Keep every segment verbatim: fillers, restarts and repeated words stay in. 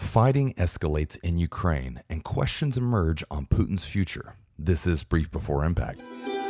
Fighting escalates in Ukraine and questions emerge on Putin's future. This is Brief Before Impact.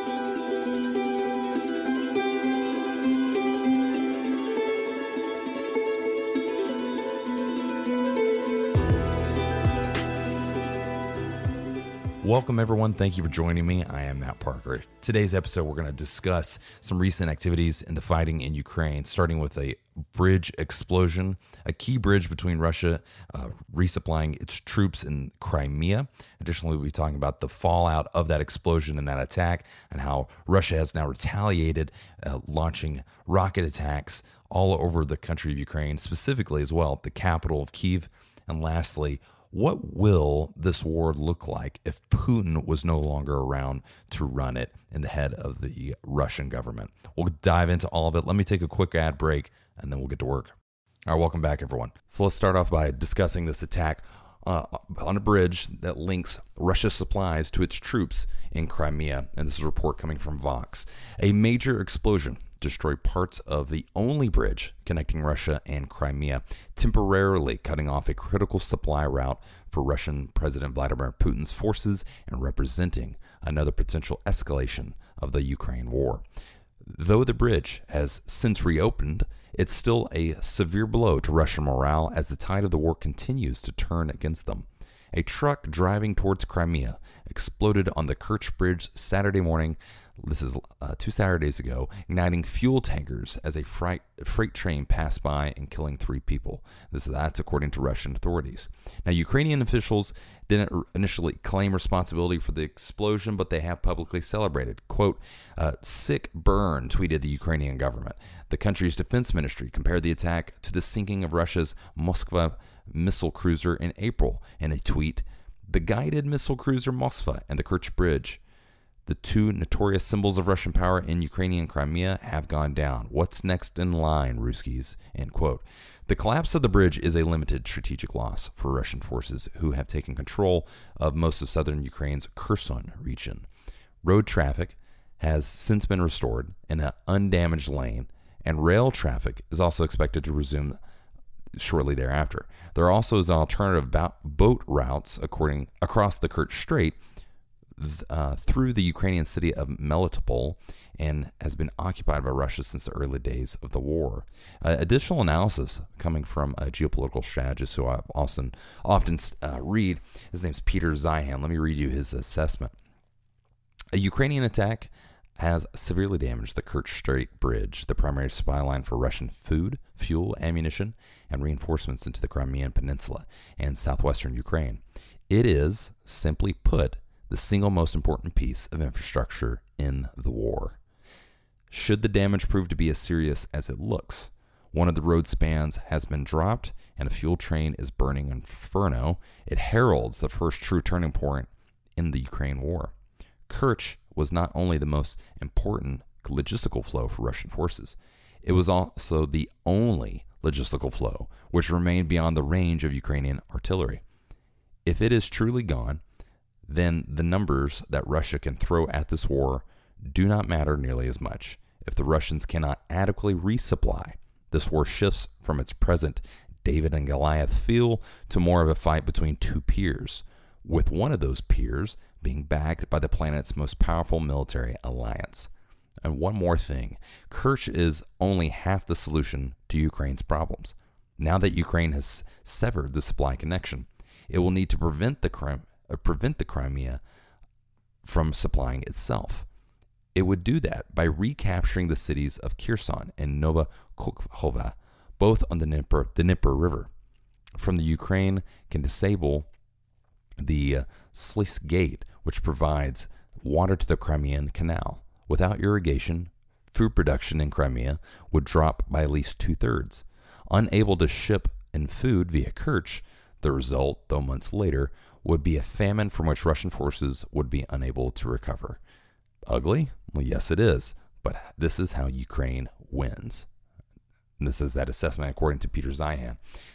Welcome, everyone. Thank you for joining me. I am Matt Parker. Today's episode, we're going to discuss some recent activities in the fighting in Ukraine, starting with a bridge explosion, a key bridge between Russia uh, resupplying its troops in Crimea. Additionally, we'll be talking about the fallout of that explosion and that attack and how Russia has now retaliated, uh, launching rocket attacks all over the country of Ukraine, specifically as well, the capital of Kyiv. And lastly, what will this war look like if Putin was no longer around to run it in the head of the Russian government? We'll dive into all of it. Let me take a quick ad break, and then we'll get to work. All right, welcome back, everyone. So let's start off by discussing this attack uh, on a bridge that links Russia's supplies to its troops in Crimea. And this is a report coming from Vox. A major explosion destroyed parts of the only bridge connecting Russia and Crimea, temporarily cutting off a critical supply route for Russian President Vladimir Putin's forces and representing another potential escalation of the Ukraine war. Though the bridge has since reopened, it's still a severe blow to Russian morale as the tide of the war continues to turn against them. A truck driving towards Crimea exploded on the Kerch Bridge Saturday morning. This is uh, two Saturdays ago, igniting fuel tankers as a freight, freight train passed by and killing three people. This That's according to Russian authorities. Now, Ukrainian officials didn't initially claim responsibility for the explosion, but they have publicly celebrated. Quote, uh, sick burn, tweeted the Ukrainian government. The country's defense ministry compared the attack to the sinking of Russia's Moskva missile cruiser in April. In a tweet, the guided missile cruiser Moskva and the Kerch Bridge, the two notorious symbols of Russian power in Ukrainian Crimea, have gone down. What's next in line, Ruskies? End quote. The collapse of the bridge is a limited strategic loss for Russian forces who have taken control of most of southern Ukraine's Kherson region. Road traffic has since been restored in an undamaged lane, and rail traffic is also expected to resume shortly thereafter. There also is an alternative boat routes according across the Kerch Strait Uh, through the Ukrainian city of Melitopol and has been occupied by Russia since the early days of the war. Uh, additional analysis coming from a geopolitical strategist who I often, often uh, read. His name's Peter Zeihan. Let me read you his assessment. A Ukrainian attack has severely damaged the Kerch Strait Bridge, the primary supply line for Russian food, fuel, ammunition, and reinforcements into the Crimean Peninsula and southwestern Ukraine. It is, simply put, the single most important piece of infrastructure in the war. Should the damage prove to be as serious as it looks, one of the road spans has been dropped and a fuel train is burning inferno, it heralds the first true turning point in the Ukraine war. Kerch was not only the most important logistical flow for Russian forces, it was also the only logistical flow which remained beyond the range of Ukrainian artillery. If it is truly gone, then the numbers that Russia can throw at this war do not matter nearly as much. If the Russians cannot adequately resupply, this war shifts from its present David and Goliath feel to more of a fight between two peers, with one of those peers being backed by the planet's most powerful military alliance. And one more thing, Kerch is only half the solution to Ukraine's problems. Now that Ukraine has severed the supply connection, it will need to prevent the crime prevent the Crimea from supplying itself. It would do that by recapturing the cities of Kherson and Novokhovo, both on the Dnieper, the Dnieper River. From the Ukraine can disable the uh, sluice gate, which provides water to the Crimean Canal. Without irrigation, food production in Crimea would drop by at least two-thirds. Unable to ship in food via Kerch, the result, though months later, would be a famine from which Russian forces would be unable to recover. Ugly? Well, yes, it is. But this is how Ukraine wins. And this is that assessment according to Peter Zeihan.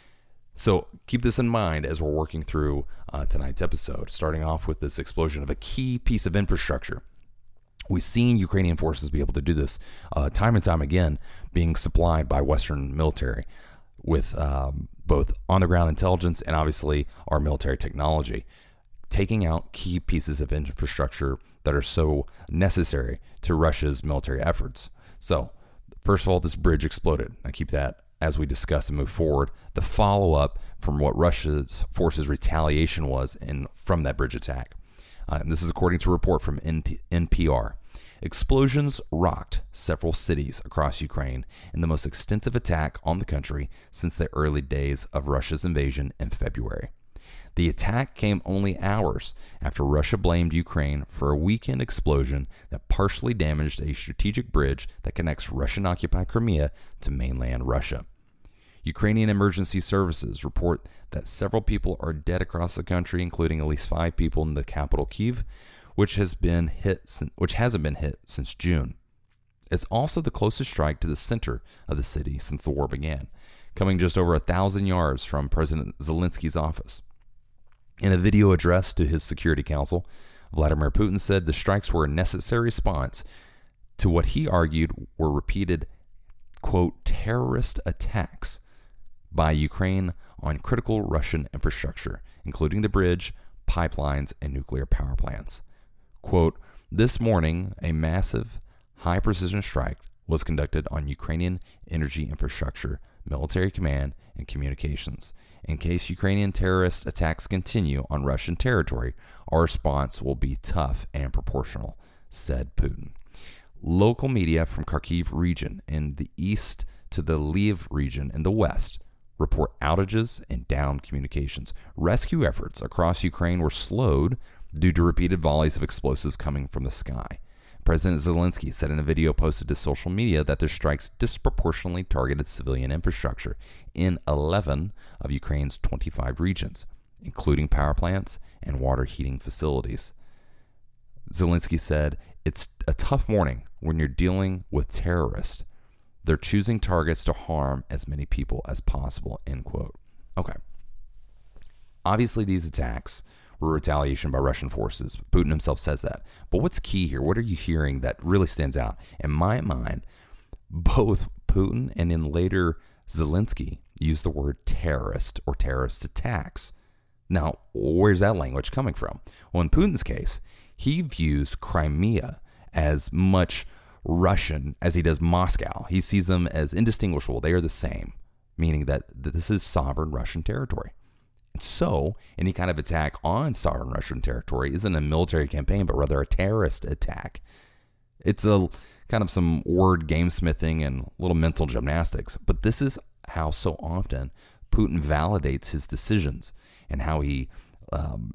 So keep this in mind as we're working through uh, tonight's episode, starting off with this explosion of a key piece of infrastructure. We've seen Ukrainian forces be able to do this uh, time and time again, being supplied by Western military. with um, both on-the-ground intelligence and obviously our military technology, taking out key pieces of infrastructure that are so necessary to Russia's military efforts. So, first of all, this bridge exploded. I keep that as we discuss and move forward. The follow-up from what Russia's forces' retaliation was in, from that bridge attack. Uh, and this is according to a report from N P R. Explosions rocked several cities across Ukraine in the most extensive attack on the country since the early days of Russia's invasion in February. The attack came only hours after Russia blamed Ukraine for a weekend explosion that partially damaged a strategic bridge that connects Russian-occupied Crimea to mainland Russia. Ukrainian emergency services report that several people are dead across the country, including at least five people in the capital, Kyiv, which has been hit, which hasn't been hit since June. It's also the closest strike to the center of the city since the war began, coming just over a thousand yards from President Zelensky's office. In a video address to his Security Council, Vladimir Putin said the strikes were a necessary response to what he argued were repeated, quote, terrorist attacks by Ukraine on critical Russian infrastructure, including the bridge, pipelines, and nuclear power plants. Quote, this morning, a massive, high-precision strike was conducted on Ukrainian energy infrastructure, military command, and communications. In case Ukrainian terrorist attacks continue on Russian territory, our response will be tough and proportional, said Putin. Local media from Kharkiv region in the east to the Lviv region in the west report outages and downed communications. Rescue efforts across Ukraine were slowed due to repeated volleys of explosives coming from the sky. President Zelensky said in a video posted to social media that the strikes disproportionately targeted civilian infrastructure in eleven of Ukraine's twenty-five regions, including power plants and water heating facilities. Zelensky said, it's a tough morning when you're dealing with terrorists. They're choosing targets to harm as many people as possible, end quote. Okay. Obviously, these attacks were retaliation by Russian forces. Putin himself says that. But what's key here? What are you hearing that really stands out? In my mind, both Putin and then later Zelensky use the word terrorist or terrorist attacks. Now, where's that language coming from? Well, in Putin's case, he views Crimea as much Russian as he does Moscow. He sees them as indistinguishable. They are the same, meaning that this is sovereign Russian territory. And so, any kind of attack on sovereign Russian territory isn't a military campaign, but rather a terrorist attack. It's a kind of some word gamesmithing and little mental gymnastics. But this is how so often Putin validates his decisions and how he um,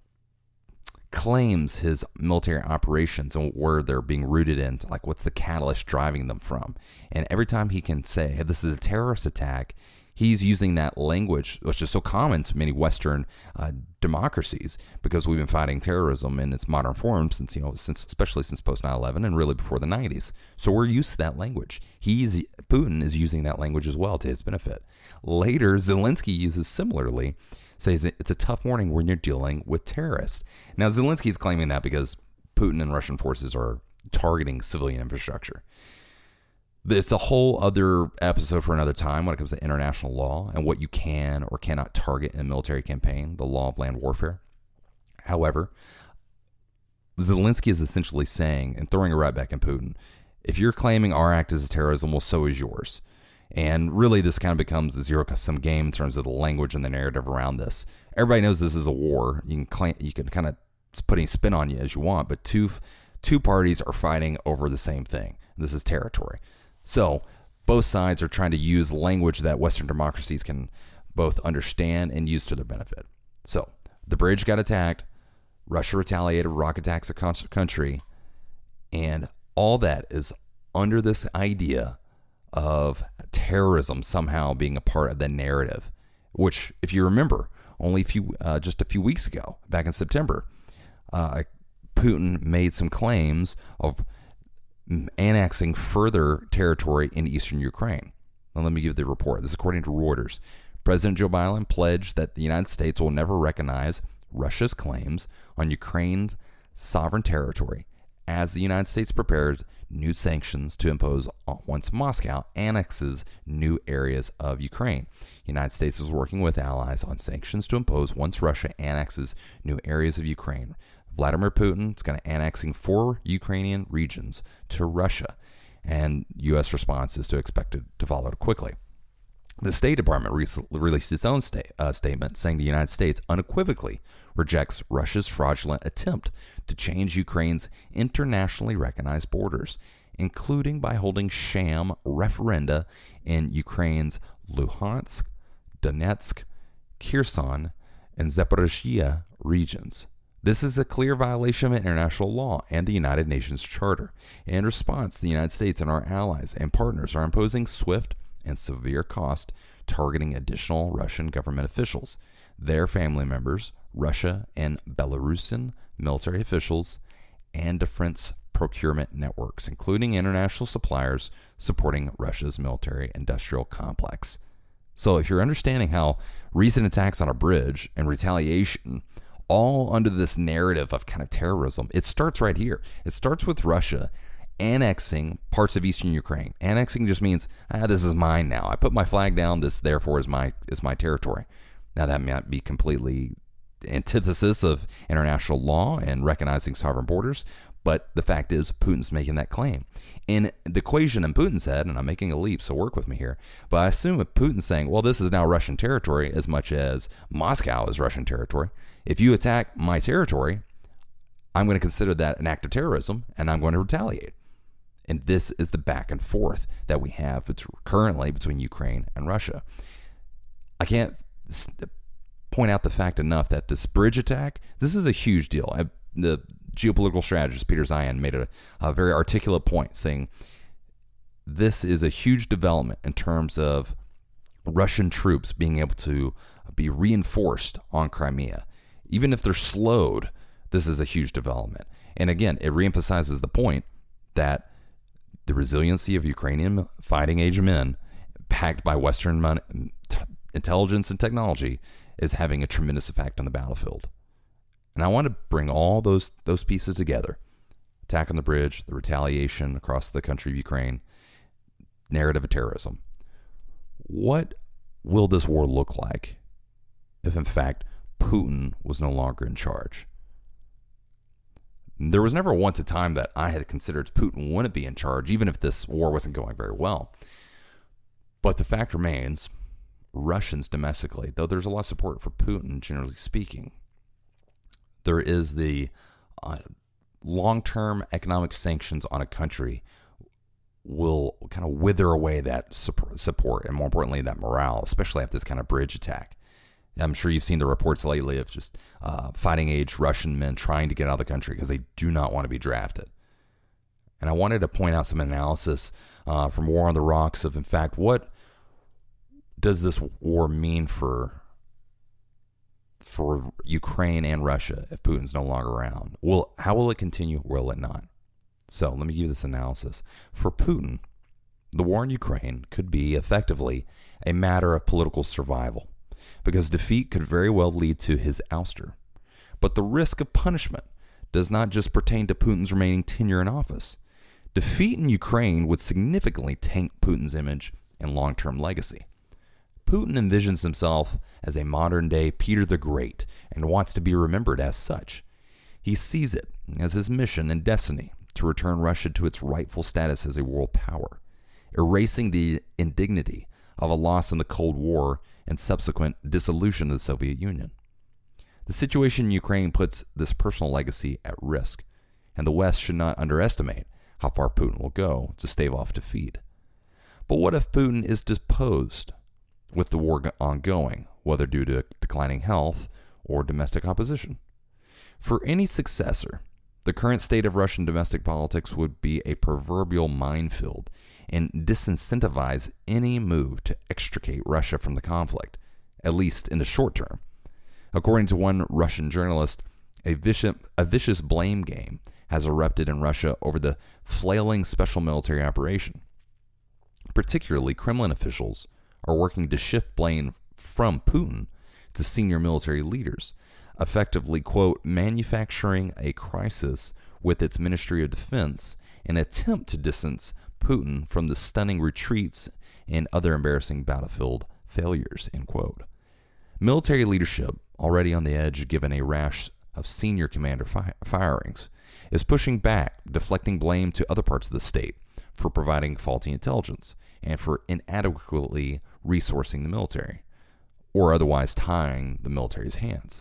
claims his military operations and where they're being rooted in, like what's the catalyst driving them from. And every time he can say, hey, this is a terrorist attack, he's using that language, which is so common to many Western uh, democracies, because we've been fighting terrorism in its modern form since, you know, since especially since post nine eleven and really before the nineties. So we're used to that language. He's Putin is using that language as well to his benefit. Later, Zelensky uses similarly, says it's a tough morning when you're dealing with terrorists. Now, Zelensky's claiming that because Putin and Russian forces are targeting civilian infrastructure. It's a whole other episode for another time when it comes to international law and what you can or cannot target in a military campaign, the law of land warfare. However, Zelensky is essentially saying, and throwing it right back in Putin, if you're claiming our act is terrorism, well, so is yours. And really, this kind of becomes a zero-sum game in terms of the language and the narrative around this. Everybody knows this is a war. You can claim, you can kind of put any spin on you as you want, but two two parties are fighting over the same thing. This is territory. So both sides are trying to use language that Western democracies can both understand and use to their benefit. So the bridge got attacked. Russia retaliated, rocket attacks the country. And all that is under this idea of terrorism somehow being a part of the narrative, which, if you remember, only a few, uh, just a few weeks ago, back in September, uh, Putin made some claims of annexing further territory in eastern Ukraine. Now, let me give the report. This is according to Reuters. President Joe Biden pledged that the United States will never recognize Russia's claims on Ukraine's sovereign territory as the United States prepares new sanctions to impose once Moscow annexes new areas of Ukraine. The United States is working with allies on sanctions to impose once Russia annexes new areas of Ukraine. Vladimir Putin is going to annexing four Ukrainian regions to Russia, and U S response is to expect it to follow quickly. The State Department re- released its own sta- uh, statement saying the United States unequivocally rejects Russia's fraudulent attempt to change Ukraine's internationally recognized borders, including by holding sham referenda in Ukraine's Luhansk, Donetsk, Kherson, and Zaporizhzhia regions. This is a clear violation of international law and the United Nations Charter. In response, the United States and our allies and partners are imposing swift and severe cost targeting additional Russian government officials, their family members, Russia and Belarusian military officials, and defense procurement networks, including international suppliers supporting Russia's military-industrial complex. So if you're understanding how recent attacks on a bridge and retaliation, all under this narrative of kind of terrorism, it starts right here. It starts with Russia annexing parts of eastern Ukraine. Annexing just means, ah, this is mine now. I put my flag down. This, therefore, is my is my territory. Now, that might be completely antithesis of international law and recognizing sovereign borders, but the fact is Putin's making that claim. In the equation in Putin's head, and I'm making a leap, so work with me here, but I assume if Putin's saying, well, this is now Russian territory as much as Moscow is Russian territory. If you attack my territory, I'm going to consider that an act of terrorism, and I'm going to retaliate. And this is the back and forth that we have currently between Ukraine and Russia. I can't point out the fact enough that this bridge attack, this is a huge deal. I, the geopolitical strategist Peter Zeihan made a, a very articulate point saying this is a huge development in terms of Russian troops being able to be reinforced on Crimea. Even if they're slowed, this is a huge development. And again, it reemphasizes the point that the resiliency of Ukrainian fighting age men, backed by Western money, t- intelligence and technology, is having a tremendous effect on the battlefield. And I want to bring all those those pieces together. Attack on the bridge, the retaliation across the country of Ukraine, narrative of terrorism. What will this war look like if, in fact, Putin was no longer in charge? There was never once a time that I had considered Putin wouldn't be in charge, even if this war wasn't going very well. But the fact remains, Russians domestically, though there's a lot of support for Putin, generally speaking, there is the uh, long-term economic sanctions on a country will kind of wither away that support and, more importantly, that morale, especially after this kind of bridge attack. I'm sure you've seen the reports lately of just uh, fighting-age Russian men trying to get out of the country because they do not want to be drafted. And I wanted to point out some analysis uh, from War on the Rocks of, in fact, what does this war mean for for Ukraine and Russia if Putin's no longer around? Will how will it continue? Will it not? So let me give you this analysis. For Putin, the war in Ukraine could be effectively a matter of political survival, because defeat could very well lead to his ouster. But the risk of punishment does not just pertain to Putin's remaining tenure in office. Defeat in Ukraine would significantly taint Putin's image and long-term legacy. Putin envisions himself as a modern-day Peter the Great and wants to be remembered as such. He sees it as his mission and destiny to return Russia to its rightful status as a world power, erasing the indignity of a loss in the Cold War and subsequent dissolution of the Soviet Union. The situation in Ukraine puts this personal legacy at risk, and the West should not underestimate how far Putin will go to stave off defeat. But what if Putin is deposed with the war ongoing, whether due to declining health or domestic opposition? For any successor, the current state of Russian domestic politics would be a proverbial minefield and disincentivize any move to extricate Russia from the conflict, at least in the short term. According to one Russian journalist, a vicious, a vicious blame game has erupted in Russia over the flailing special military operation. Particularly, Kremlin officials are working to shift blame from Putin to senior military leaders, effectively, quote, manufacturing a crisis with its Ministry of Defense in an attempt to distance Putin from the stunning retreats and other embarrassing battlefield failures, end quote. Military leadership, already on the edge given a rash of senior commander fi- firings, is pushing back, deflecting blame to other parts of the state for providing faulty intelligence and for inadequately resourcing the military, or otherwise tying the military's hands.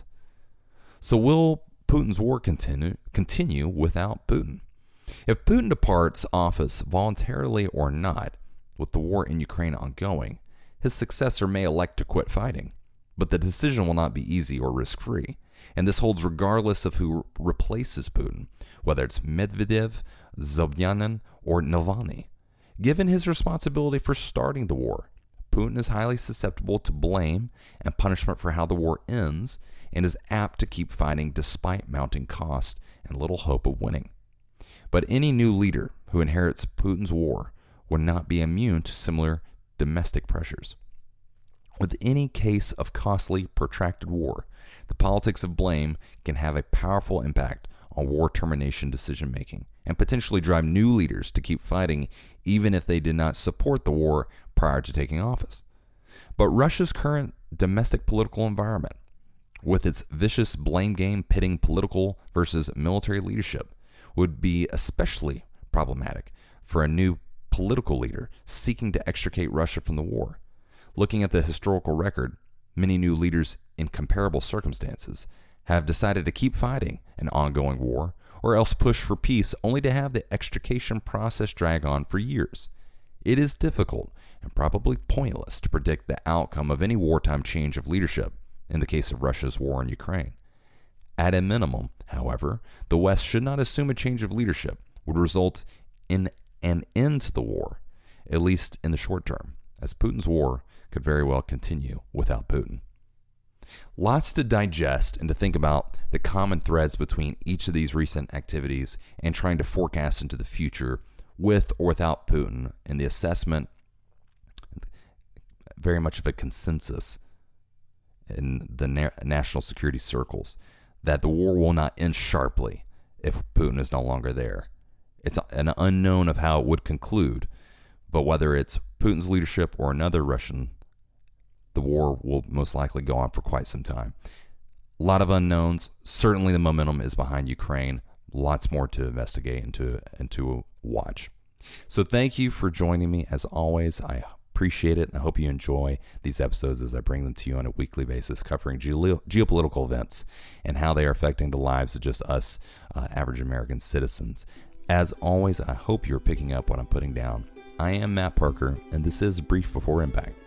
So will Putin's war continue, continue without Putin? If Putin departs office voluntarily or not, with the war in Ukraine ongoing, his successor may elect to quit fighting. But the decision will not be easy or risk-free, and this holds regardless of who replaces Putin, whether it's Medvedev, Sobyanin, or Navalny. Given his responsibility for starting the war, Putin is highly susceptible to blame and punishment for how the war ends, and is apt to keep fighting despite mounting cost and little hope of winning. But any new leader who inherits Putin's war would not be immune to similar domestic pressures. With any case of costly, protracted war, the politics of blame can have a powerful impact on war termination decision-making and potentially drive new leaders to keep fighting even if they did not support the war prior to taking office. But Russia's current domestic political environment, with its vicious blame game pitting political versus military leadership, would be especially problematic for a new political leader seeking to extricate Russia from the war. Looking at the historical record, many new leaders in comparable circumstances have decided to keep fighting an ongoing war or else push for peace only to have the extrication process drag on for years. It is difficult and probably pointless to predict the outcome of any wartime change of leadership in the case of Russia's war in Ukraine. At a minimum, however, the West should not assume a change of leadership would result in an end to the war, at least in the short term, as Putin's war could very well continue without Putin. Lots to digest and to think about the common threads between each of these recent activities and trying to forecast into the future with or without Putin, and the assessment, very much of a consensus in the na- national security circles, that the war will not end sharply if Putin is no longer there. It's an unknown of how it would conclude, but whether it's Putin's leadership or another Russian, the war will most likely go on for quite some time. A lot of unknowns. Certainly the momentum is behind Ukraine. Lots more to investigate and to, and to watch. So thank you for joining me. As always, I appreciate it, and I hope you enjoy these episodes as I bring them to you on a weekly basis, covering geo- geopolitical events and how they are affecting the lives of just us uh, average American citizens. As always, I hope you're picking up what I'm putting down. I am Matt Parker, and this is Brief Before Impact.